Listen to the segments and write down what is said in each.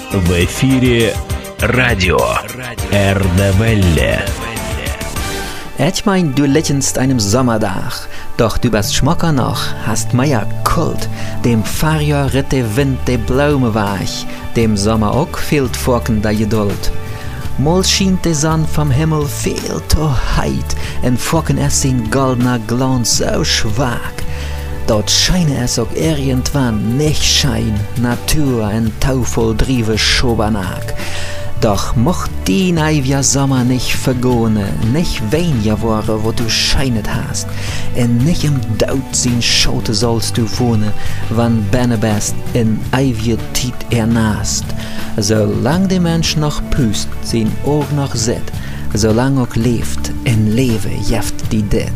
В эфире радио Erdewelle. Ich mein, du legenst einem Sommerdach, doch du bist schmocker noch, hast meier Kult, dem Fahrjahr ritte Wind de Blume weich, dem Sommer auch fehlt Forken der Geduld. Mal schient die Sonne vom Himmel viel zu heit, en Forken es in goldener Glanz so schwach. Dort scheine es auch irgendwann nicht schein, Natur en Taufel drive Schobernack. Doch mocht die neivia Sommer nicht vergone, nicht weniger Woche, wo du scheinet hast, en nicht im Daut sin Schote sollst du wohnen, wann benne best in eivia Tiet ernast. Solang der Mensch noch püst, sin Ohr noch sit, solang auch lebt, in Lebe jeft die dit.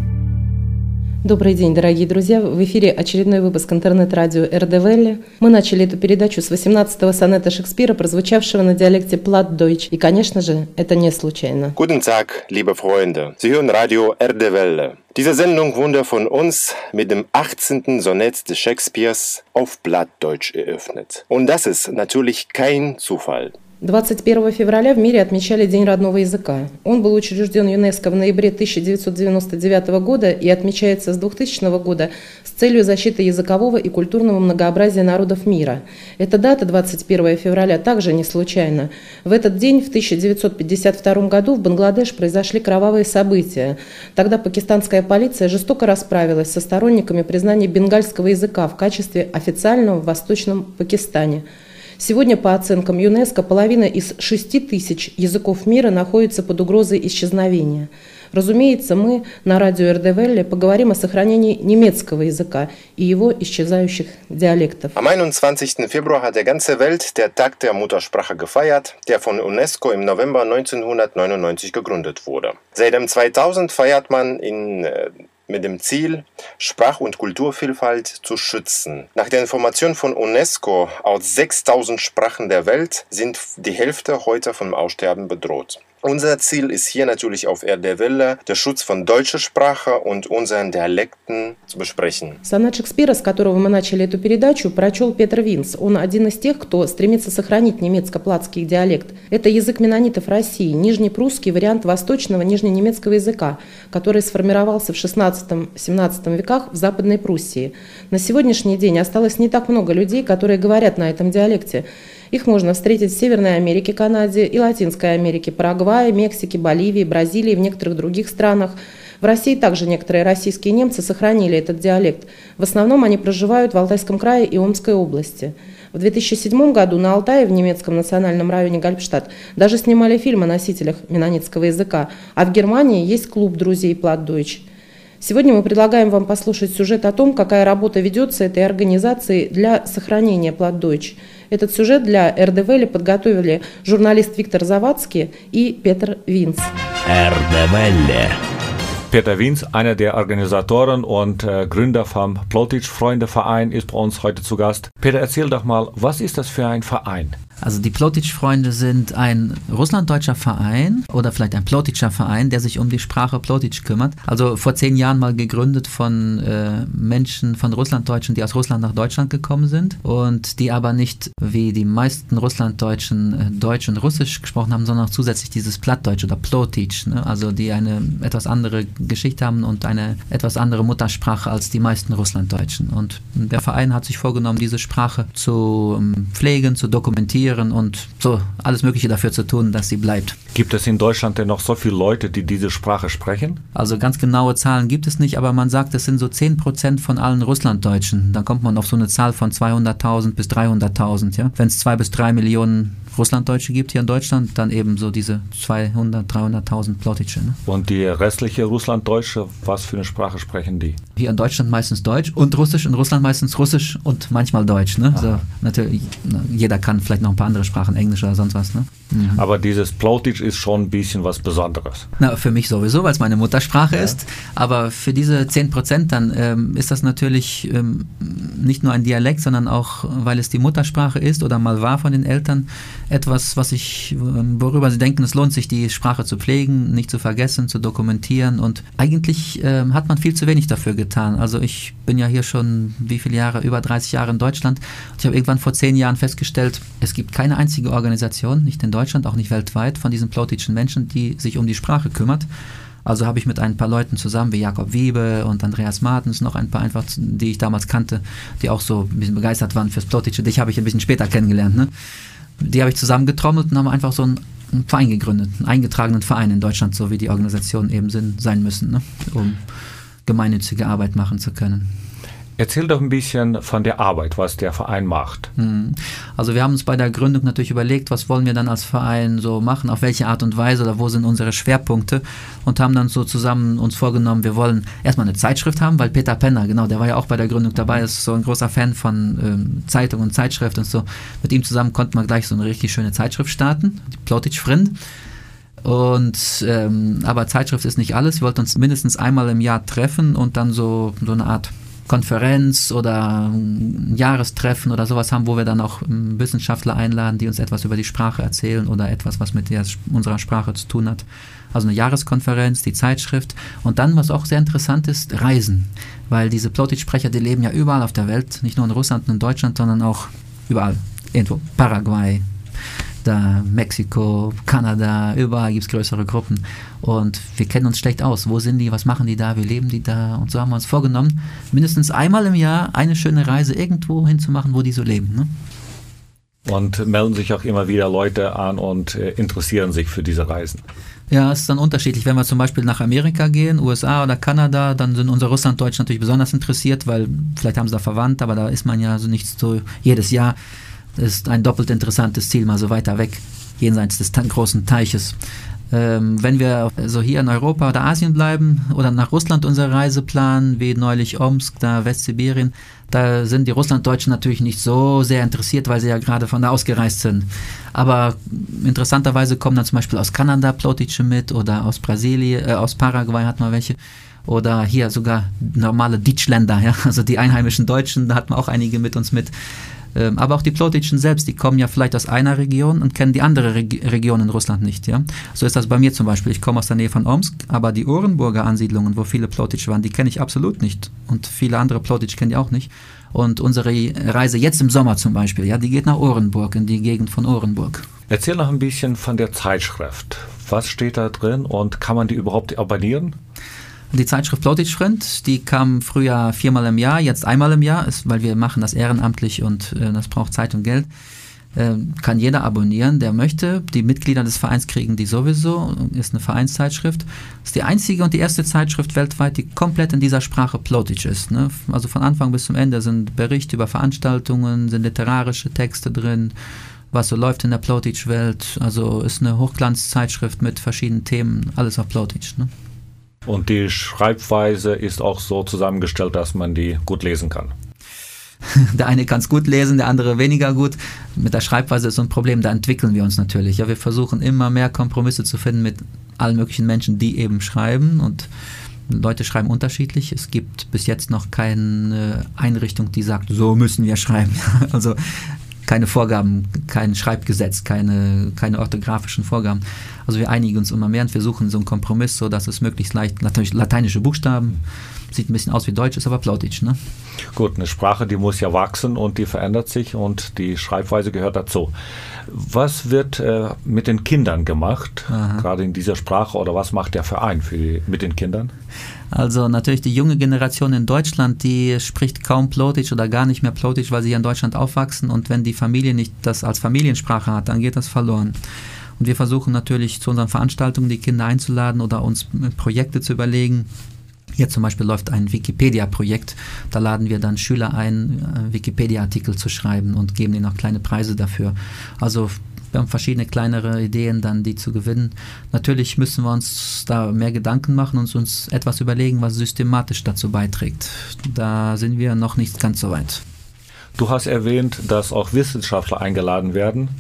Добрый день, дорогие друзья! В эфире очередной выпуск интернет-радио Erdewelle. Мы начали эту передачу с 18-го сонета Шекспира, прозвучавшего на диалекте Plattdeutsch. И, конечно же, это не случайно. Guten Tag, liebe Freunde. Sie hören Radio Erdewelle. Diese Sendung wurde von uns mit dem 18. Sonett des Shakespeares auf Plattdeutsch eröffnet. Und das ist natürlich kein Zufall. 21 февраля в мире отмечали День родного языка. Он был учрежден ЮНЕСКО в ноябре 1999 года и отмечается с 2000 года с целью защиты языкового и культурного многообразия народов мира. Эта дата, 21 февраля, также не случайна. В этот день, в 1952 году, в Бангладеш произошли кровавые события. Тогда пакистанская полиция жестоко расправилась со сторонниками признания бенгальского языка в качестве официального в Восточном Пакистане. Сегодня, по оценкам ЮНЕСКО, половина из 6000 языков мира находится под угрозой исчезновения. Разумеется, мы на радио Erdewelle поговорим о сохранении немецкого языка и его исчезающих диалектов. Am 21. Februar hat der ganze Welt der Tag der Muttersprache gefeiert, der von UNESCO im November 1999 gegründet wurde. Seit 2000 feiert man mit dem Ziel, Sprach- und Kulturvielfalt zu schützen. Nach der Information von UNESCO aus 6000 Sprachen der Welt sind die Hälfte heute vom Aussterben bedroht. Unser Ziel ist hier natürlich auf Erdewelle, der Schutz von deutscher Sprache und unseren Dialekten zu besprechen. Сонет Шекспира, с которого мы начали эту передачу, прочел Петер Винс. Он один из тех, кто стремится сохранить немецко-платский диалект. Это язык меннонитов России, нижнепрусский вариант восточного нижненемецкого языка, который сформировался в 16-17 веках в Западной Пруссии. На сегодняшний день осталось не так много людей, которые говорят на этом диалекте. Их можно встретить в Северной Америке, Канаде и Латинской Америке, Парагвае, Мексике, Боливии, Бразилии и в некоторых других странах. В России также некоторые российские немцы сохранили этот диалект. В основном они проживают в Алтайском крае и Омской области. В 2007 году на Алтае, в немецком национальном районе Гальбштадт, даже снимали фильм о носителях меннонитского языка, а в Германии есть клуб друзей Plattdeutsch. Сегодня мы предлагаем вам послушать сюжет о том, какая работа ведется этой организацией для сохранения Plattdeutsch. Этот сюжет для Erdewelle подготовили журналист Виктор Завадский и Петер Винс. Erdewelle. Peter Wiens, einer der Organisatoren und Gründer vom Plattdeutsch-Freunde-Verein, ist bei uns heute zu Gast. Peter, erzähl doch mal, was ist das für ein Verein? Also die Plattdeutsch-Freunde sind ein russlanddeutscher Verein oder vielleicht ein plattdeutscher Verein, der sich um die Sprache Plattdeutsch kümmert. Also vor 10 Jahren mal gegründet von Menschen, von Russlanddeutschen, die aus Russland nach Deutschland gekommen sind und die aber nicht wie die meisten Russlanddeutschen Deutsch und Russisch gesprochen haben, sondern auch zusätzlich dieses Plattdeutsch oder Plattdeutsch, ne? Also die eine etwas andere Geschichte haben und eine etwas andere Muttersprache als die meisten Russlanddeutschen. Und der Verein hat sich vorgenommen, diese Sprache zu pflegen, zu dokumentieren und so alles Mögliche dafür zu tun, dass sie bleibt. Gibt es in Deutschland denn noch so viele Leute, die diese Sprache sprechen? Also ganz genaue Zahlen gibt es nicht, aber man sagt, es sind so 10% von allen Russlanddeutschen. Dann kommt man auf so eine Zahl von 200.000 bis 300.000. Ja? Wenn es 2 bis 3 Millionen Russlanddeutsche gibt hier in Deutschland, dann eben so diese 200.000, 300.000 Plattdeutsche. Ne? Und die restliche Russlanddeutsche, was für eine Sprache sprechen die? Hier in Deutschland meistens Deutsch und Russisch, in Russland meistens Russisch und manchmal Deutsch. Ne? Also natürlich, jeder kann vielleicht noch ein paar andere Sprachen, Englisch oder sonst was. Ne? Aber dieses Plautitsch ist schon ein bisschen was Besonderes. Na, für mich sowieso, weil es meine Muttersprache ist. Aber für diese 10% dann ist das natürlich nicht nur ein Dialekt, sondern auch, weil es die Muttersprache ist oder mal war von den Eltern, etwas, worüber sie denken, es lohnt sich, die Sprache zu pflegen, nicht zu vergessen, zu dokumentieren. Und eigentlich hat man viel zu wenig dafür getan. Also ich bin ja hier schon, wie viele Jahre, über 30 Jahre in Deutschland. Und ich habe irgendwann vor 10 Jahren festgestellt, es gibt keine einzige Organisation, nicht in Deutschland, auch nicht weltweit, von diesen plautitschen Menschen, die sich um die Sprache kümmert. Also habe ich mit ein paar Leuten zusammen, wie Jakob Wiebe und Andreas Martens, noch ein paar einfach, die ich damals kannte, die auch so ein bisschen begeistert waren fürs Plautitsche. Dich habe ich ein bisschen später kennengelernt, ne? Die habe ich zusammengetrommelt und haben einfach so einen Verein gegründet, einen eingetragenen Verein in Deutschland, so wie die Organisationen eben sein müssen, ne? Um gemeinnützige Arbeit machen zu können. Erzähl doch ein bisschen von der Arbeit, was der Verein macht. Also wir haben uns bei der Gründung natürlich überlegt, was wollen wir dann als Verein so machen, auf welche Art und Weise oder wo sind unsere Schwerpunkte und haben dann so zusammen uns vorgenommen, wir wollen erstmal eine Zeitschrift haben, weil Peter Penner, genau, der war ja auch bei der Gründung dabei, ist so ein großer Fan von Zeitung und Zeitschrift und so. Mit ihm zusammen konnten wir gleich so eine richtig schöne Zeitschrift starten, die Plautitsch Vriend. Und aber Zeitschrift ist nicht alles, wir wollten uns mindestens einmal im Jahr treffen und dann so eine Art Konferenz oder ein Jahrestreffen oder sowas haben, wo wir dann auch Wissenschaftler einladen, die uns etwas über die Sprache erzählen oder etwas, was mit unserer Sprache zu tun hat. Also eine Jahreskonferenz, die Zeitschrift und dann, was auch sehr interessant ist, Reisen. Weil diese Plautitsch-Sprecher, die leben ja überall auf der Welt, nicht nur in Russland und in Deutschland, sondern auch überall. Irgendwo Paraguay, da Mexiko, Kanada, überall gibt es größere Gruppen und wir kennen uns schlecht aus. Wo sind die, was machen die da, wie leben die da? Und so haben wir uns vorgenommen, mindestens einmal im Jahr eine schöne Reise irgendwo hinzumachen, wo die so leben. Ne? Und melden sich auch immer wieder Leute an und interessieren sich für diese Reisen. Ja, es ist dann unterschiedlich. Wenn wir zum Beispiel nach Amerika gehen, USA oder Kanada, dann sind unsere Russlanddeutschen natürlich besonders interessiert, weil vielleicht haben sie da Verwandt, aber da ist man ja so nicht so jedes Jahr. Das ist ein doppelt interessantes Ziel, mal so weiter weg, jenseits des großen Teiches. Wenn wir so hier in Europa oder Asien bleiben oder nach Russland unsere Reise planen, wie neulich Omsk, da Westsibirien, da sind die Russlanddeutschen natürlich nicht so sehr interessiert, weil sie ja gerade von da ausgereist sind. Aber interessanterweise kommen dann zum Beispiel aus Kanada Plautitsche mit oder aus Brasilien, aus Paraguay hat man welche. Oder hier sogar normale Deutschländer, ja, also die einheimischen Deutschen, da hat man auch einige mit uns mit. Aber auch die Plautitschen selbst, die kommen ja vielleicht aus einer Region und kennen die andere Region in Russland nicht. Ja? So ist das bei mir zum Beispiel. Ich komme aus der Nähe von Omsk, aber die Orenburger Ansiedlungen, wo viele Plautitsche waren, die kenne ich absolut nicht. Und viele andere Plautitsch kennen die auch nicht. Und unsere Reise jetzt im Sommer zum Beispiel, ja, die geht nach Orenburg, in die Gegend von Orenburg. Erzähl noch ein bisschen von der Zeitschrift. Was steht da drin und kann man die überhaupt abonnieren? Die Zeitschrift Plautitsch Vriend, die kam früher 4-mal im Jahr, jetzt einmal im Jahr, weil wir machen das ehrenamtlich und das braucht Zeit und Geld. Kann jeder abonnieren, der möchte. Die Mitglieder des Vereins kriegen die sowieso, ist eine Vereinszeitschrift. Ist die einzige und die erste Zeitschrift weltweit, die komplett in dieser Sprache Plautitsch ist. Ne? Also von Anfang bis zum Ende sind Berichte über Veranstaltungen, sind literarische Texte drin, was so läuft in der Plautitsch-Welt. Also ist eine Hochglanzzeitschrift mit verschiedenen Themen, alles auf Plautitsch. Ne? Und die Schreibweise ist auch so zusammengestellt, dass man die gut lesen kann. Der eine kann es gut lesen, der andere weniger gut. Mit der Schreibweise ist so ein Problem, da entwickeln wir uns natürlich. Ja, wir versuchen immer mehr Kompromisse zu finden mit allen möglichen Menschen, die eben schreiben. Und Leute schreiben unterschiedlich. Es gibt bis jetzt noch keine Einrichtung, die sagt, so müssen wir schreiben. Also keine Vorgaben, kein Schreibgesetz, keine orthografischen Vorgaben. Also wir einigen uns immer mehr und wir suchen so einen Kompromiss, so dass es möglichst leicht, natürlich lateinische Buchstaben, sieht ein bisschen aus wie Deutsch, ist aber Plautitsch, ne? Gut, eine Sprache, die muss ja wachsen und die verändert sich und die Schreibweise gehört dazu. Was wird mit den Kindern gemacht, gerade in dieser Sprache, oder was macht der Verein mit den Kindern? Also natürlich die junge Generation in Deutschland, die spricht kaum Plautitsch oder gar nicht mehr Plautitsch, weil sie hier in Deutschland aufwachsen und wenn die Familie nicht das als Familiensprache hat, dann geht das verloren. Und wir versuchen natürlich zu unseren Veranstaltungen die Kinder einzuladen oder uns Projekte zu überlegen. Hier zum Beispiel läuft ein Wikipedia-Projekt, da laden wir dann Schüler ein, Wikipedia-Artikel zu schreiben und geben ihnen auch kleine Preise dafür. Also wir haben verschiedene kleinere Ideen, dann die zu gewinnen. Natürlich müssen wir uns da mehr Gedanken machen und uns etwas überlegen, was systematisch dazu beiträgt. Da sind wir noch nicht ganz so weit. Du hast erwähnt, dass auch Wissenschaftler eingeladen werden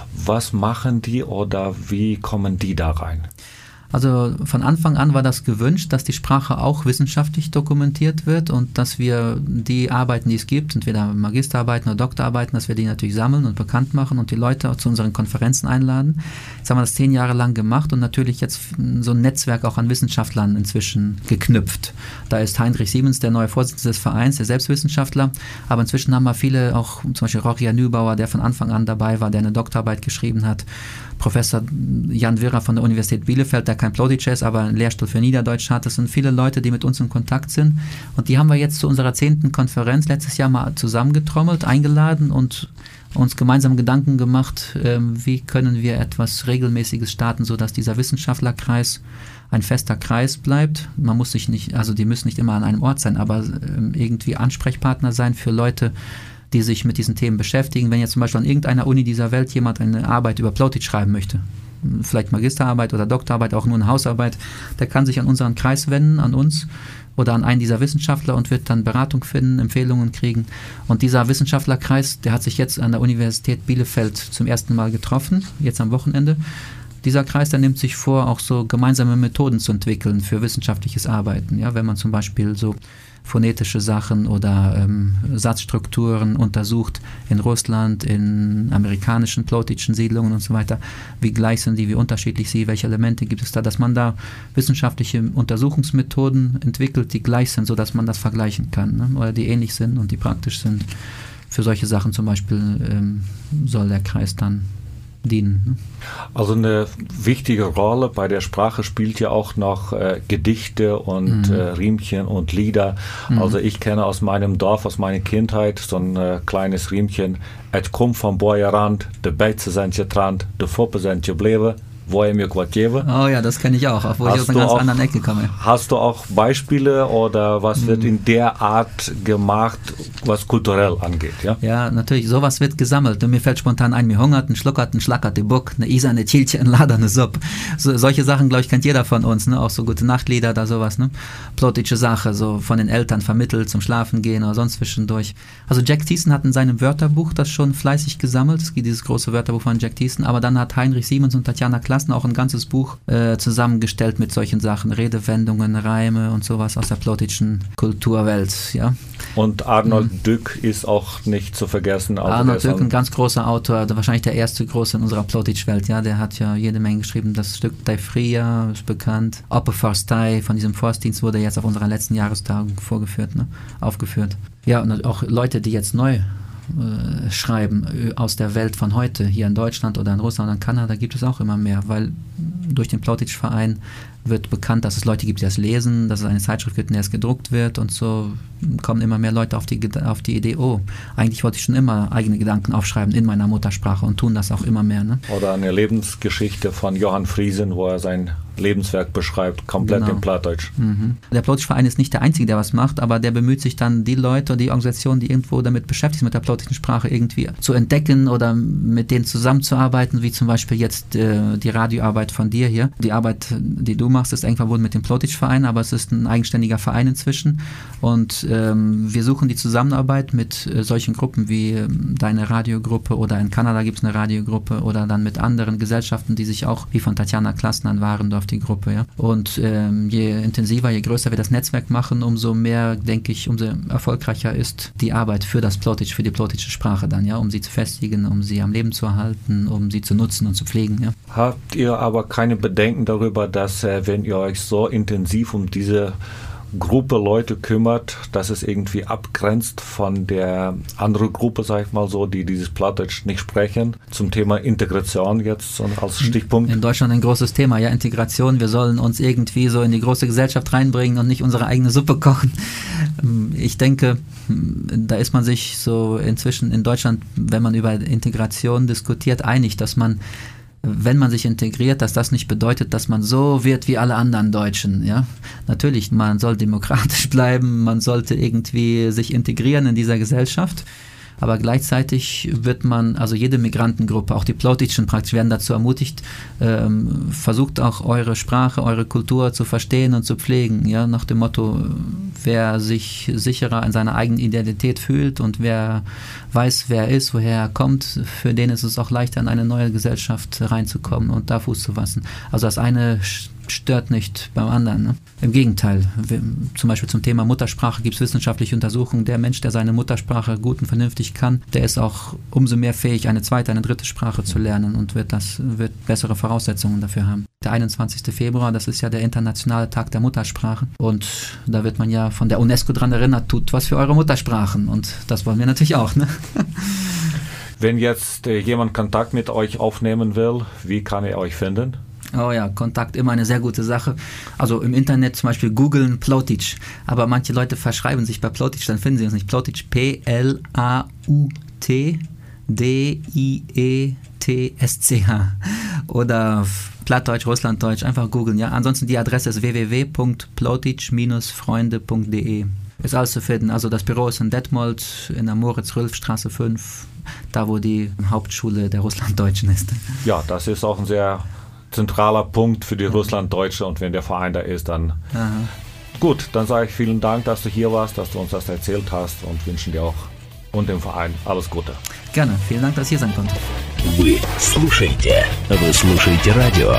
Was machen die oder wie kommen die da rein? Also von Anfang an war das gewünscht, dass die Sprache auch wissenschaftlich dokumentiert wird und dass wir die Arbeiten, die es gibt, entweder Magisterarbeiten oder Doktorarbeiten, dass wir die natürlich sammeln und bekannt machen und die Leute auch zu unseren Konferenzen einladen. Jetzt haben wir das 10 Jahre lang gemacht und natürlich jetzt so ein Netzwerk auch an Wissenschaftlern inzwischen geknüpft. Da ist Heinrich Siemens der neue Vorsitzende des Vereins, der Selbstwissenschaftler, aber inzwischen haben wir viele, auch zum Beispiel Roria Nübauer, der von Anfang an dabei war, der eine Doktorarbeit geschrieben hat, Professor Jan Wirrer von der Universität Bielefeld, der kein Plautitscher ist, aber einen Lehrstuhl für Niederdeutsch hat. Das sind viele Leute, die mit uns in Kontakt sind. Und die haben wir jetzt zu unserer 10. Konferenz letztes Jahr mal zusammengetrommelt, eingeladen und uns gemeinsam Gedanken gemacht, wie können wir etwas Regelmäßiges starten, sodass dieser Wissenschaftlerkreis ein fester Kreis bleibt. Man muss sich nicht, also die müssen nicht immer an einem Ort sein, aber irgendwie Ansprechpartner sein für Leute, die sich mit diesen Themen beschäftigen. Wenn jetzt zum Beispiel an irgendeiner Uni dieser Welt jemand eine Arbeit über Plautitsch schreiben möchte, vielleicht Magisterarbeit oder Doktorarbeit, auch nur eine Hausarbeit, der kann sich an unseren Kreis wenden, an uns oder an einen dieser Wissenschaftler und wird dann Beratung finden, Empfehlungen kriegen. Und dieser Wissenschaftlerkreis, der hat sich jetzt an der Universität Bielefeld zum ersten Mal getroffen, jetzt am Wochenende. Dieser Kreis, der nimmt sich vor, auch so gemeinsame Methoden zu entwickeln für wissenschaftliches Arbeiten. Ja, wenn man zum Beispiel so phonetische Sachen oder Satzstrukturen untersucht in Russland, in amerikanischen plautitschen Siedlungen und so weiter. Wie gleich sind die, wie unterschiedlich sie, welche Elemente gibt es da, dass man da wissenschaftliche Untersuchungsmethoden entwickelt, die gleich sind, sodass man das vergleichen kann, ne? Oder die ähnlich sind und die praktisch sind. Für solche Sachen zum Beispiel soll der Kreis dann dienen. Also eine wichtige Rolle bei der Sprache spielt ja auch noch Gedichte und Riemchen und Lieder. Also ich kenne aus meinem Dorf, aus meiner Kindheit so ein kleines Riemchen. Et kom van Bojerand, de Beize sind getrant, de Foppe sind gebleven. Wo er mir was gebe. Oh ja, das kenne ich auch, obwohl ich aus einer ganz anderen Ecke komme. Hast du auch Beispiele oder was wird in der Art gemacht, was kulturell angeht? Ja, ja, natürlich, sowas wird gesammelt. Und mir fällt spontan ein, mir hungert, ein schluckert, ein schlackert, die Buck, eine Isa, eine Tilche, ein Lader, eine Suppe. Solche Sachen, glaube ich, kennt jeder von uns, ne? Auch so gute Nachtlieder oder sowas, ne? Plautitsche Sache, so von den Eltern vermittelt zum Schlafen gehen oder sonst zwischendurch. Also Jack Thiessen hat in seinem Wörterbuch das schon fleißig gesammelt. Es gibt dieses große Wörterbuch von Jack Thiessen, aber dann hat Heinrich Siemens und Tatjana Klassen auch ein ganzes Buch zusammengestellt mit solchen Sachen, Redewendungen, Reime und sowas aus der plautitschen Kulturwelt, ja. Und Arnold Dück ist auch nicht zu vergessen. Also Arnold Dück, ein ganz großer Autor, wahrscheinlich der erste große in unserer Plautitsch-Welt, ja, der hat ja jede Menge geschrieben. Das Stück Dei Fria ist bekannt. Oppe Forstei von diesem Forstdienst wurde jetzt auf unserer letzten Jahrestagung vorgeführt, ne, aufgeführt. Ja, und auch Leute, die jetzt neu schreiben aus der Welt von heute, hier in Deutschland oder in Russland oder in Kanada, gibt es auch immer mehr, weil durch den Plautitsch-Verein wird bekannt, dass es Leute gibt, die das lesen, dass es eine Zeitschrift gibt, in der es gedruckt wird und so kommen immer mehr Leute auf die Idee, oh, eigentlich wollte ich schon immer eigene Gedanken aufschreiben in meiner Muttersprache und tun das auch immer mehr. Ne? Oder eine Lebensgeschichte von Johann Friesen, wo er sein Lebenswerk beschreibt, komplett in Plattdeutsch. Mhm. Der Plautitsch-Verein ist nicht der Einzige, der was macht, aber der bemüht sich dann, die Leute, die Organisationen, die irgendwo damit beschäftigt sind, mit der plautischen Sprache irgendwie zu entdecken oder mit denen zusammenzuarbeiten, wie zum Beispiel jetzt die Radioarbeit von dir hier. Die Arbeit, die du machst, ist eng verbunden mit dem Plautitsch-Verein, aber es ist ein eigenständiger Verein inzwischen und wir suchen die Zusammenarbeit mit solchen Gruppen wie deine Radiogruppe oder in Kanada gibt es eine Radiogruppe oder dann mit anderen Gesellschaften, die sich auch, wie von Tatjana Klassen an Warendorf, die Gruppe, ja. Und je intensiver, je größer wir das Netzwerk machen, umso mehr, denke ich, umso erfolgreicher ist die Arbeit für das Plautitsch, für die plautitsche Sprache dann, ja, um sie zu festigen, um sie am Leben zu erhalten, um sie zu nutzen und zu pflegen, ja. Habt ihr aber keine Bedenken darüber, dass wenn ihr euch so intensiv um diese Gruppe Leute kümmert, dass es irgendwie abgrenzt von der anderen Gruppe, sag ich mal so, die dieses Plattdeutsch nicht sprechen, zum Thema Integration jetzt als Stichpunkt? In Deutschland ein großes Thema, ja, Integration. Wir sollen uns irgendwie so in die große Gesellschaft reinbringen und nicht unsere eigene Suppe kochen. Ich denke, da ist man sich so inzwischen in Deutschland, wenn man über Integration diskutiert, einig, dass man, wenn man sich integriert, dass das nicht bedeutet, dass man so wird wie alle anderen Deutschen. Ja? Natürlich, man soll demokratisch bleiben, man sollte irgendwie sich integrieren in dieser Gesellschaft. aber gleichzeitig wird man, also jede Migrantengruppe, auch die Plautitschen praktisch, werden dazu ermutigt, versucht auch eure Sprache, eure Kultur zu verstehen und zu pflegen, ja, nach dem Motto, wer sich sicherer in seiner eigenen Identität fühlt und wer weiß, wer er ist, woher er kommt, für den ist es auch leichter, in eine neue Gesellschaft reinzukommen und da Fuß zu fassen. Also das eine stört nicht beim anderen. Ne? Im Gegenteil, zum Beispiel zum Thema Muttersprache gibt es wissenschaftliche Untersuchungen. Der Mensch, der seine Muttersprache gut und vernünftig kann, der ist auch umso mehr fähig, eine zweite, eine dritte Sprache zu lernen und wird bessere Voraussetzungen dafür haben. Der 21. Februar, das ist ja der internationale Tag der Muttersprachen und da wird man ja von der UNESCO dran erinnert, tut was für eure Muttersprachen und das wollen wir natürlich auch. Ne? Wenn jetzt jemand Kontakt mit euch aufnehmen will, wie kann er euch finden? Oh ja, Kontakt immer eine sehr gute Sache. Also im Internet zum Beispiel googeln Plautitsch, aber manche Leute verschreiben sich bei Plautitsch, dann finden sie uns nicht. Plautitsch, Plautitsch oder Plattdeutsch, Russlanddeutsch, einfach googeln. Ja? Ansonsten die Adresse ist www.plautitsch-freunde.de. Ist alles zu finden. Also das Büro ist in Detmold in der Moritz-Rülf-Straße 5, da wo die Hauptschule der Russlanddeutschen ist. Ja, das ist auch ein sehr zentraler Punkt für die Russlanddeutsche und wenn der Verein da ist, dann gut, dann sage ich vielen Dank, dass du hier warst, dass du uns das erzählt hast und wünschen dir auch und dem Verein alles Gute. Gerne, vielen Dank, dass ich hier sein konnte. Вы слушаете радио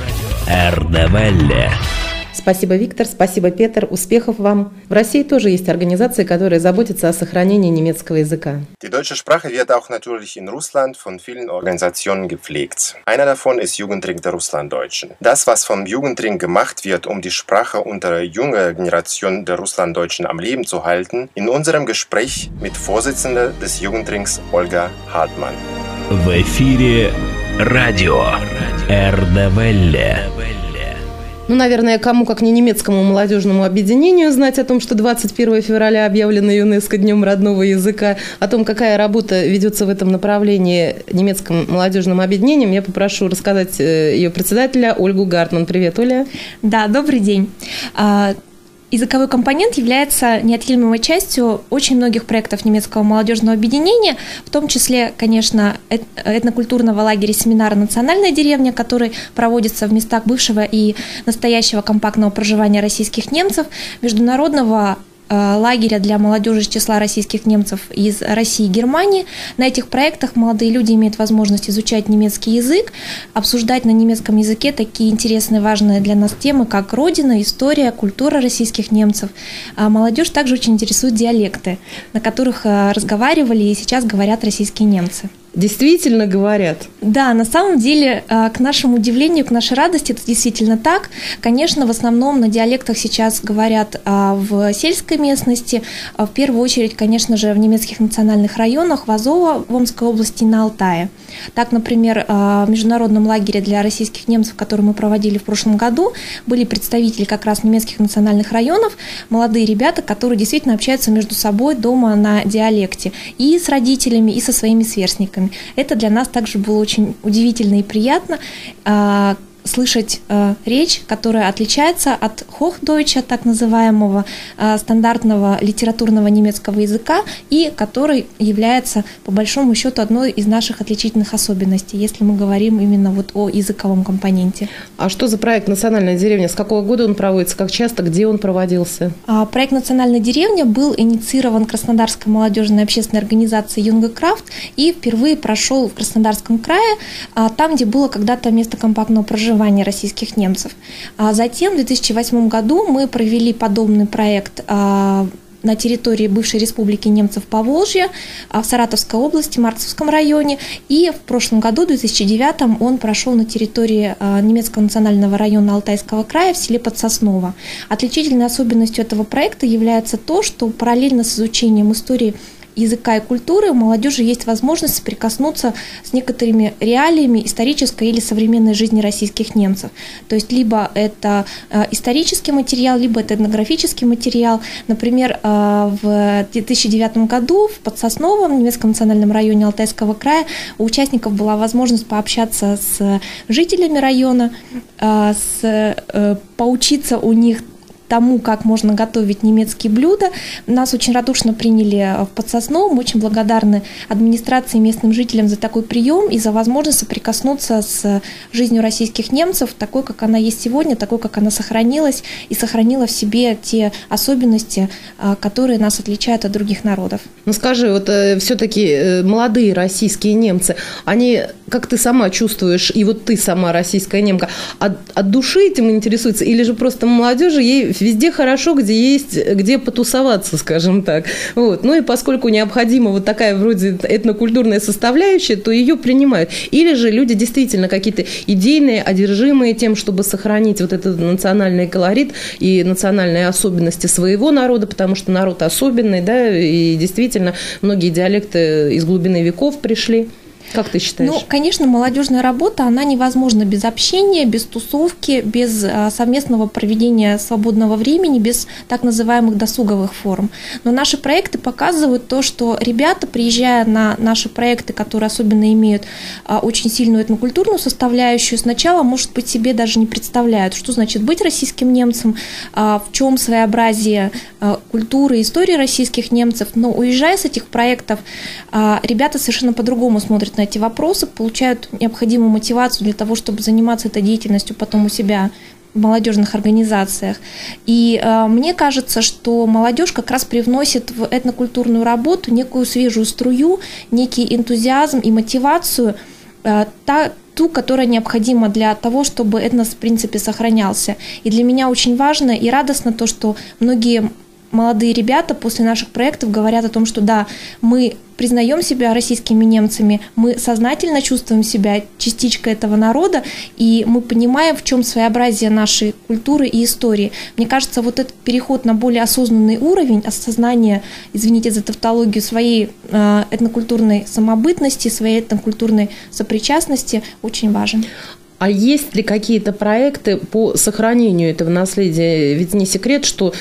Эрдевелле. Спасибо, Виктор, спасибо, Петр, успехов вам. В России тоже есть организации, которые заботятся о сохранении немецкого языка. Die deutsche Sprache wird auch natürlich in Russland von vielen Organisationen gepflegt. Einer davon ist Jugendring der Russlanddeutschen. Das, was vom Jugendring gemacht wird, um die Sprache unter der jungen Generation der Russlanddeutschen am Leben zu halten, in unserem Gespräch mit Vorsitzender des Jugendrings Olga Hartmann. В эфире радио Эрдевелле. Ну, наверное, кому, как не немецкому молодежному объединению, знать о том, что 21 февраля объявлено ЮНЕСКО Днем родного языка, о том, какая работа ведется в этом направлении немецким молодежным объединением, я попрошу рассказать ее председателя Ольгу Гартман. Привет, Оля. Да, добрый день. Языковой компонент является неотъемлемой частью очень многих проектов немецкого молодежного объединения, в том числе, конечно, этнокультурного лагеря семинара «Национальная деревня», который проводится в местах бывшего и настоящего компактного проживания российских немцев, международного лагеря для молодежи из числа российских немцев из России и Германии. На этих проектах молодые люди имеют возможность изучать немецкий язык, обсуждать на немецком языке такие интересные, важные для нас темы, как родина, история, культура российских немцев. А молодежь также очень интересует диалекты, на которых разговаривали и сейчас говорят российские немцы. Действительно говорят? Да, на самом деле, к нашему удивлению, к нашей радости, это действительно так. Конечно, в основном на диалектах сейчас говорят в сельской местности, в первую очередь, конечно же, в немецких национальных районах, в Азово, в Омской области и на Алтае. Так, например, в международном лагере для российских немцев, который мы проводили в прошлом году, были представители как раз немецких национальных районов, молодые ребята, которые действительно общаются между собой дома на диалекте и с родителями, и со своими сверстниками. Это для нас также было очень удивительно и приятно слышать речь, которая отличается от Hochdeutsche, так называемого стандартного литературного немецкого языка, и который является, по большому счету, одной из наших отличительных особенностей, если мы говорим именно вот о языковом компоненте. А что за проект «Национальная деревня»? С какого года он проводится? Как часто? Где он проводился? Проект «Национальная деревня» был инициирован Краснодарской молодежной общественной организацией «Юнга Крафт» и впервые прошел в Краснодарском крае, там, где было когда-то место компактного проживания российских немцев. А затем в 2008 году мы провели подобный проект на территории бывшей республики немцев Поволжья, в Саратовской области, Марцевском районе. И в прошлом году, в 2009, он прошел на территории немецкого национального района Алтайского края в селе Подсосново. Отличительной особенностью этого проекта является то, что параллельно с изучением истории языка и культуры у молодежи есть возможность соприкоснуться с некоторыми реалиями исторической или современной жизни российских немцев. То есть либо это исторический материал, либо это этнографический материал. Например, в 2009 году в Подсосновом, немецком национальном районе Алтайского края, у участников была возможность пообщаться с жителями района, поучиться у них тому, как можно готовить немецкие блюда. Нас очень радушно приняли в Подсосновом. Мы очень благодарны администрации и местным жителям за такой прием и за возможность соприкоснуться с жизнью российских немцев, такой, как она есть сегодня, такой, как она сохранилась и сохранила в себе те особенности, которые нас отличают от других народов. Ну скажи, вот все-таки молодые российские немцы, они, как ты сама чувствуешь, и вот ты сама российская немка, от души этим интересуется, или же просто молодежи ей везде хорошо, где есть, где потусоваться, скажем так. Вот. Ну и поскольку необходима вот такая вроде этнокультурная составляющая, то ее принимают. Или же люди действительно какие-то идейные, одержимые тем, чтобы сохранить вот этот национальный колорит и национальные особенности своего народа, потому что народ особенный, да, и действительно многие диалекты из глубины веков пришли. Как ты считаешь? Ну, конечно, молодежная работа, она невозможна без общения, без тусовки, без совместного проведения свободного времени, без так называемых досуговых форм. Но наши проекты показывают то, что ребята, приезжая на наши проекты, которые особенно имеют очень сильную этнокультурную составляющую, сначала, может быть, себе даже не представляют, что значит быть российским немцем, в чем своеобразие культуры, истории российских немцев. Но уезжая с этих проектов, ребята совершенно по-другому смотрят на эти вопросы, получают необходимую мотивацию для того, чтобы заниматься этой деятельностью потом у себя в молодежных организациях. И мне кажется, что молодежь как раз привносит в этнокультурную работу некую свежую струю, некий энтузиазм и мотивацию, ту, которая необходима для того, чтобы этнос, в принципе, сохранялся. И для меня очень важно и радостно то, что многие молодые ребята после наших проектов говорят о том, что да, мы признаем себя российскими немцами, мы сознательно чувствуем себя частичкой этого народа, и мы понимаем, в чем своеобразие нашей культуры и истории. Мне кажется, вот этот переход на более осознанный уровень, осознание, извините за тавтологию, своей этнокультурной самобытности, своей этнокультурной сопричастности очень важен. А есть ли какие-то проекты по сохранению этого наследия? Ведь не секрет, что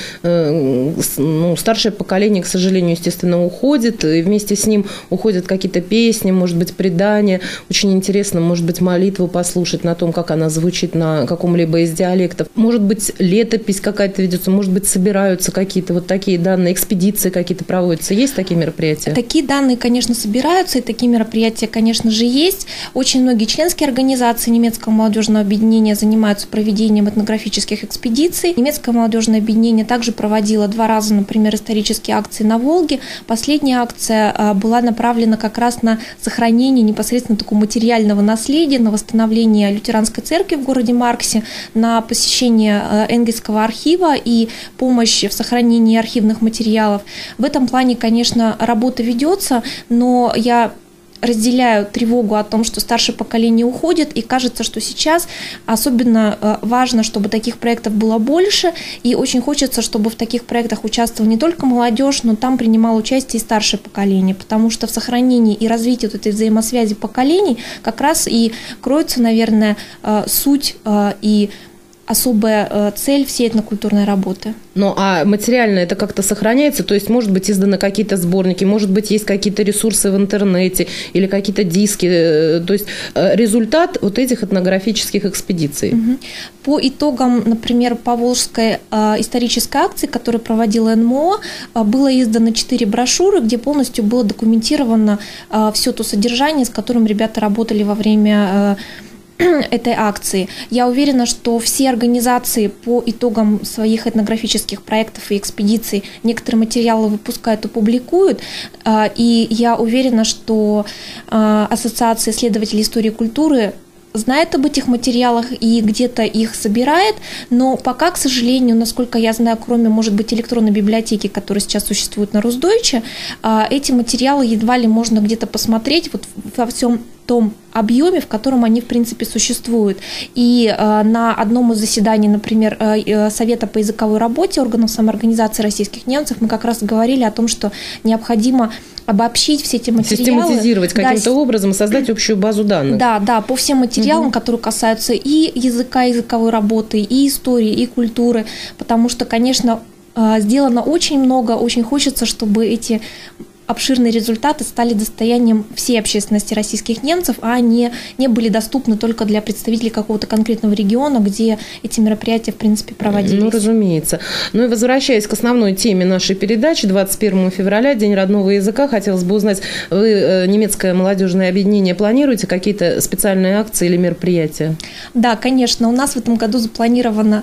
старшее поколение, к сожалению, естественно, уходит, и вместе с ним уходят какие-то песни, может быть, предания. Очень интересно, может быть, молитву послушать на том, как она звучит на каком-либо из диалектов. Может быть, летопись какая-то ведется, может быть, собираются какие-то вот такие данные, экспедиции какие-то проводятся. Есть такие мероприятия? Такие данные, конечно, собираются, и такие мероприятия, конечно же, есть. Очень многие членские организации немецкого молодежного объединения занимаются проведением этнографических экспедиций. Немецкое молодежное объединение также проводило 2 раза, например, исторические акции на Волге. Последняя акция была направлена как раз на сохранение непосредственно такого материального наследия, на восстановление лютеранской церкви в городе Марксе, на посещение Энгельсского архива и помощь в сохранении архивных материалов. В этом плане, конечно, работа ведется, но я разделяю тревогу о том, что старшее поколение уходит, и кажется, что сейчас особенно важно, чтобы таких проектов было больше, и очень хочется, чтобы в таких проектах участвовала не только молодежь, но там принимало участие и старшее поколение, потому что в сохранении и развитии вот этой взаимосвязи поколений как раз и кроется, наверное, суть и особая цель всей этнокультурной работы. Ну, а материально это как-то сохраняется? То есть, может быть, изданы какие-то сборники, может быть, есть какие-то ресурсы в интернете или какие-то диски. То есть, результат вот этих этнографических экспедиций. По итогам, например, Поволжской исторической акции, которую проводила НМО, было издано 4 брошюры, где полностью было документировано все то содержание, с которым ребята работали во время этой акции. Я уверена, что все организации по итогам своих этнографических проектов и экспедиций некоторые материалы выпускают и публикуют, и я уверена, что Ассоциация исследователей истории и культуры знает об этих материалах и где-то их собирает, но пока, к сожалению, насколько я знаю, кроме, может быть, электронной библиотеки, которая сейчас существует на Русдойче, эти материалы едва ли можно где-то посмотреть вот во всем том объеме, в котором они, в принципе, существуют. И на одном из заседаний, например, Совета по языковой работе органов самоорганизации российских немцев мы как раз говорили о том, что необходимо обобщить все эти материалы. Систематизировать каким-то образом, создать общую базу данных. Да, по всем материалам, которые касаются и языка, языковой работы, и истории, и культуры, потому что, конечно, сделано очень много, очень хочется, чтобы эти обширные результаты стали достоянием всей общественности российских немцев, а не были доступны только для представителей какого-то конкретного региона, где эти мероприятия, в принципе, проводились. Ну, разумеется. Ну и возвращаясь к основной теме нашей передачи, 21 февраля, День родного языка, хотелось бы узнать, вы, немецкое молодежное объединение, планируете какие-то специальные акции или мероприятия? Да, конечно. У нас в этом году запланировано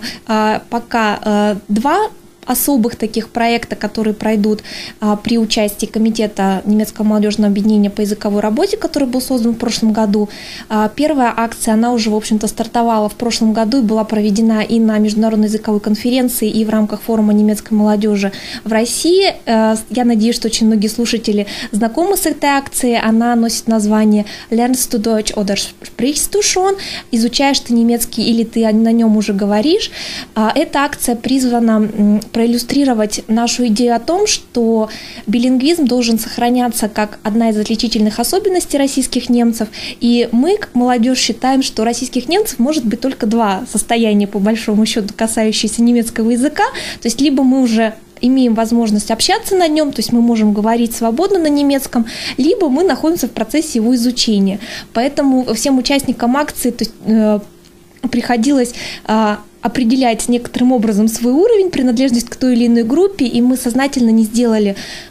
пока 2 особых таких проекта, которые пройдут при участии Комитета немецкого молодежного объединения по языковой работе, который был создан в прошлом году. Первая акция, она уже, в общем-то, стартовала в прошлом году и была проведена и на международной языковой конференции, и в рамках форума немецкой молодежи в России. Я надеюсь, что очень многие слушатели знакомы с этой акцией. Она носит название «Lernst du Deutsch oder sprichst du schon?» «Изучаешь ты немецкий или ты на нем уже говоришь?». Эта акция призвана проиллюстрировать нашу идею о том, что билингвизм должен сохраняться как одна из отличительных особенностей российских немцев, и мы, как молодежь, считаем, что российских немцев может быть только 2 состояния, по большому счету, касающиеся немецкого языка, то есть либо мы уже имеем возможность общаться на нем, то есть мы можем говорить свободно на немецком, либо мы находимся в процессе его изучения. Поэтому всем участникам акции приходилось определять некоторым образом свой уровень, принадлежность к той или иной группе, и мы сознательно не сделали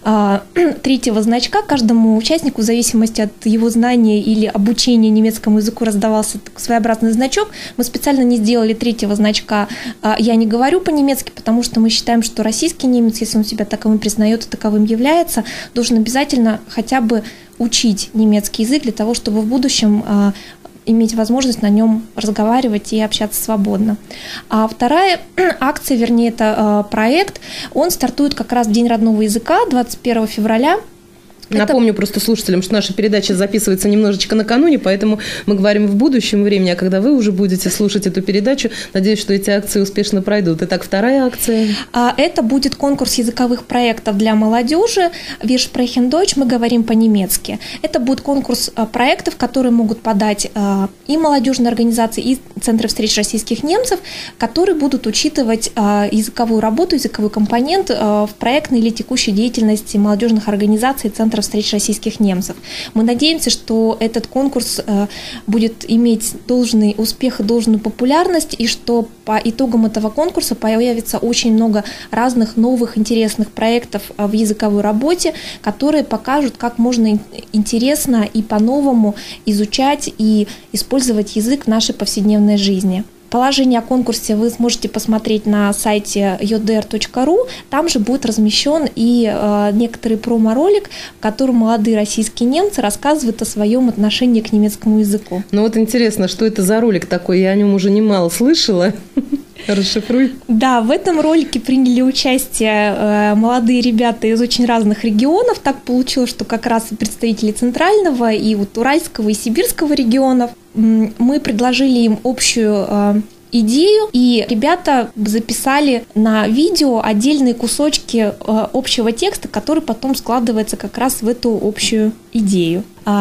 3-го значка. Каждому участнику в зависимости от его знания или обучения немецкому языку раздавался своеобразный значок. Мы специально не сделали 3-го значка «я не говорю по-немецки», потому что мы считаем, что российский немец, если он себя таковым признает и таковым является, должен обязательно хотя бы учить немецкий язык для того, чтобы в будущем иметь возможность на нем разговаривать и общаться свободно. А вторая акция, вернее, это проект, он стартует как раз в День родного языка, 21 февраля. Напомню просто слушателям, что наша передача записывается немножечко накануне, поэтому мы говорим в будущем времени, а когда вы уже будете слушать эту передачу, надеюсь, что эти акции успешно пройдут. Итак, вторая акция. Это будет конкурс языковых проектов для молодежи. Wir sprechen Deutsch, мы говорим по-немецки. Это будет конкурс проектов, которые могут подать и молодежные организации, и центры встреч российских немцев, которые будут учитывать языковую работу, языковой компонент в проектной или текущей деятельности молодежных организаций и центров встреч российских немцев. Мы надеемся, что этот конкурс будет иметь должный успех и должную популярность, и что по итогам этого конкурса появится очень много разных новых интересных проектов в языковой работе, которые покажут, как можно интересно и по-новому изучать и использовать язык в нашей повседневной жизни. Положение о конкурсе вы сможете посмотреть на сайте jodr.ru. Там же будет размещен и некоторый промо-ролик, в котором молодые российские немцы рассказывают о своем отношении к немецкому языку. Ну вот интересно, что это за ролик такой? Я о нем уже немало слышала. Расшифруй. Да, в этом ролике приняли участие молодые ребята из очень разных регионов. Так получилось, что как раз и представители Центрального, и вот Уральского, и Сибирского регионов. Мы предложили им общую идею, и ребята записали на видео отдельные кусочки общего текста, который потом складывается как раз в эту общую идею.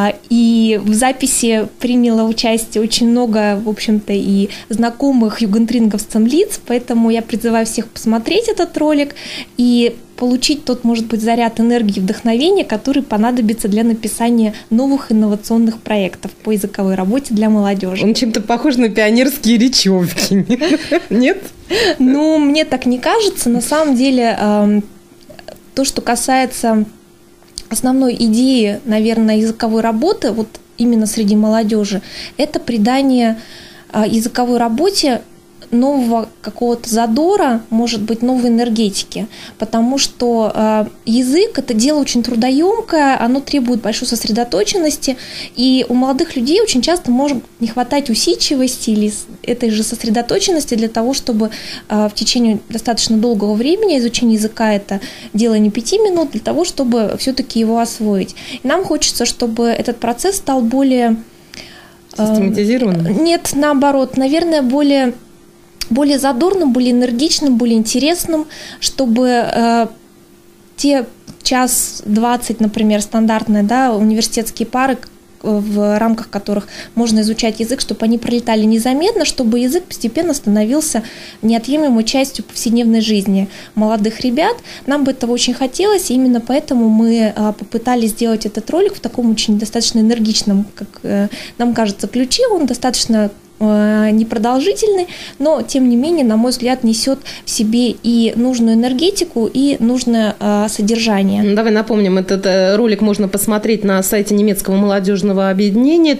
И в записи приняло участие очень много, в общем-то, и знакомых югентринговцам лиц, поэтому я призываю всех посмотреть этот ролик и получить тот, может быть, заряд энергии и вдохновения, который понадобится для написания новых инновационных проектов по языковой работе для молодежи. Он чем-то похож на пионерские речевки, нет? Ну, мне так не кажется. На самом деле, то, что касается основной идеи, наверное, языковой работы, вот именно среди молодежи, это придание языковой работе нового какого-то задора, может быть, новой энергетики, потому что язык – это дело очень трудоемкое, оно требует большой сосредоточенности, и у молодых людей очень часто может не хватать усидчивости или этой же сосредоточенности для того, чтобы в течение достаточно долгого времени изучение языка – это дело не 5 минут, для того, чтобы все-таки его освоить. И нам хочется, чтобы этот процесс стал более… Систематизированным? Нет, наоборот, наверное, более задорным, более энергичным, более интересным, чтобы те 1:20, например, стандартные, да, университетские пары, в рамках которых можно изучать язык, чтобы они пролетали незаметно, чтобы язык постепенно становился неотъемлемой частью повседневной жизни молодых ребят. Нам бы этого очень хотелось, и именно поэтому мы попытались сделать этот ролик в таком очень достаточно энергичном, как нам кажется, ключе. Он достаточно непродолжительный, но, тем не менее, на мой взгляд, несет в себе и нужную энергетику, и нужное содержание. Давай напомним, этот ролик можно посмотреть на сайте немецкого молодежного объединения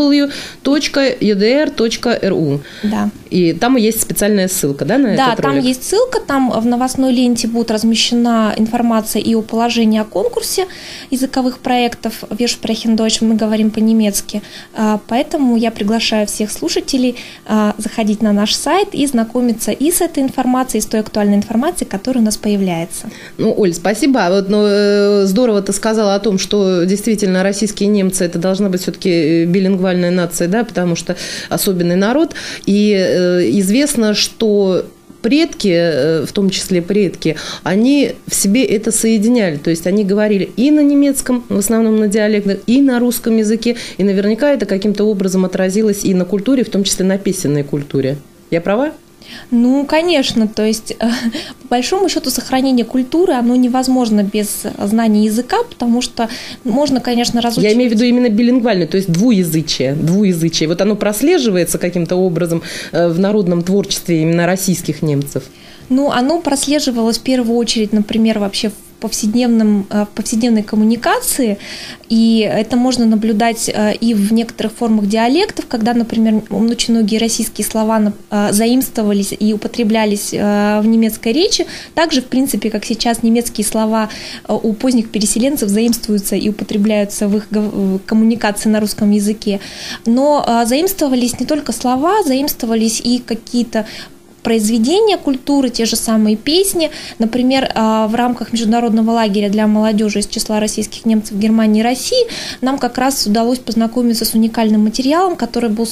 www.edr.ru. Да. И там есть специальная ссылка, да, на этот ролик? Да, там есть ссылка, там в новостной ленте будет размещена информация и о положении о конкурсе языковых проектов Wir sprechen Deutsch, мы говорим по-немецки. Поэтому я приглашаю всех слушателей заходить на наш сайт и знакомиться и с этой информацией, и с той актуальной информацией, которая у нас появляется. Ну, Оль, спасибо. Здорово ты сказала о том, что действительно российские немцы – это должна быть все-таки билингвальная нация, да, потому что особенный народ. И известно, что предки, в том числе предки, они в себе это соединяли. То есть они говорили и на немецком, в основном на диалектах, и на русском языке. И наверняка это каким-то образом отразилось и на культуре, в том числе на песенной культуре. Я права? Ну, конечно, то есть, по большому счету, сохранение культуры, оно невозможно без знания языка, потому что можно, конечно, разучивать... Я имею в виду именно билингвальное, то есть двуязычие. Вот оно прослеживается каким-то образом в народном творчестве именно российских немцев. Ну, оно прослеживалось в первую очередь, например, вообще в повседневной коммуникации, и это можно наблюдать и в некоторых формах диалектов, когда, например, очень многие российские слова заимствовались и употреблялись в немецкой речи, также, в принципе, как сейчас немецкие слова у поздних переселенцев заимствуются и употребляются в их коммуникации на русском языке. Но заимствовались не только слова, заимствовались и какие-то произведения культуры, те же самые песни. Например, в рамках международного лагеря для молодежи из числа российских немцев в Германии и России нам как раз удалось познакомиться с уникальным материалом, который был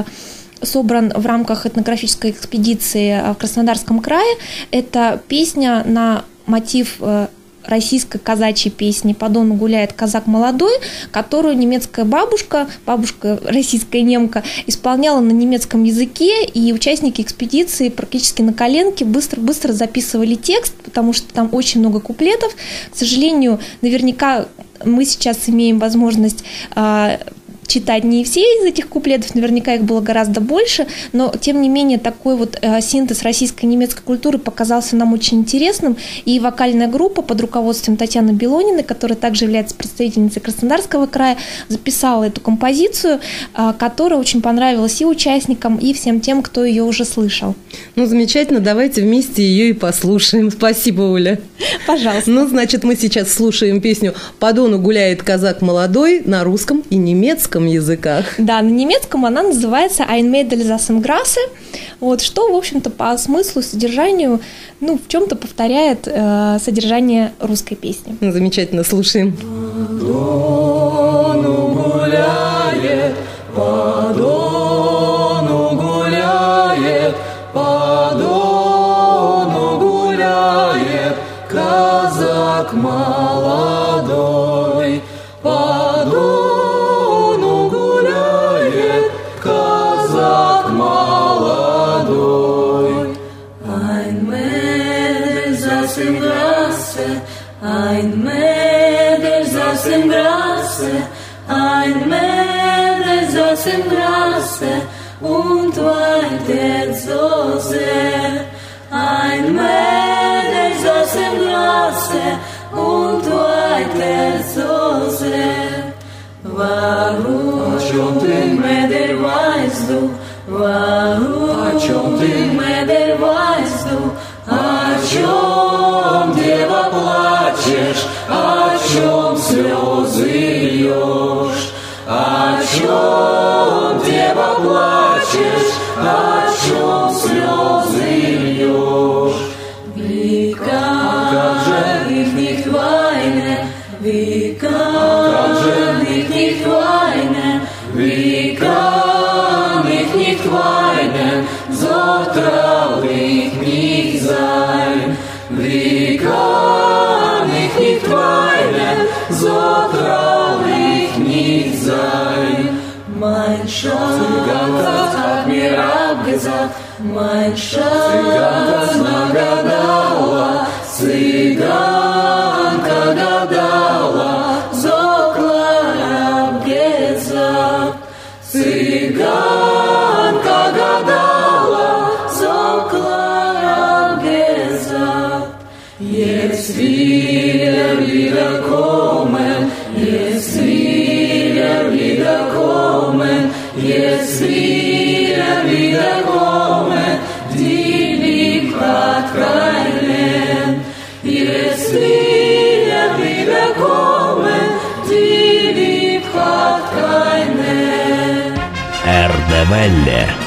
собран в рамках этнографической экспедиции в Краснодарском крае. Это песня на мотив российской казачьей песни «По Дону гуляет казак молодой», которую немецкая бабушка российская немка, исполняла на немецком языке, и участники экспедиции практически на коленке быстро записывали текст, потому что там очень много куплетов. К сожалению, наверняка мы сейчас имеем возможность читать не все из этих куплетов, наверняка их было гораздо больше, но, тем не менее, такой вот синтез российской и немецкой культуры показался нам очень интересным, и вокальная группа под руководством Татьяны Белониной, которая также является представительницей Краснодарского края, записала эту композицию, которая очень понравилась и участникам, и всем тем, кто ее уже слышал. Ну, замечательно, давайте вместе ее и послушаем. Спасибо, Оля. Пожалуйста. Ну, значит, мы сейчас слушаем песню «По Дону гуляет казак молодой» на русском и немецком языках. Да, на немецком она называется «Ein Mädel saß im Grase», вот, что, в общем-то, по смыслу, содержанию, в чем-то повторяет содержание русской песни. Замечательно, слушаем. По Дону гуляет, по Дону гуляет, по Дону гуляет казак молодой, по Дону гуляет казак молодой. Ein Mädel saß im Grase, ein Mädel saß im Grase, ein Mädel saß im Grase und weinte so sehr. Ein Mädel saß im Grase und weinte so sehr. Warum, Mädel, weißt du? Warum, Mädel, weißt du? О чем, дева, плачешь? О чем слезы льешь? О чем, дева, плачешь? О чем слезы льешь? Wie kann ich nicht weinen? Wie kann ich nicht weinen? Wie kann ich nicht weinen? So traurig nicht sein. Wie kann ich nicht weinen? So traurig nicht sein. mein Schatz hat mir abgesagt, mein Schatz нагадала, цыганка гадала, Зокла abgesagt, цыганка гадала, Зокla abgesagt. Jetzt wieder kommen, jetzt wieder kommen, jetzt wieder kommen, die Liebe hat keinen. Jetzt wieder kommen, die Liebe hat keinen. Erdevelle.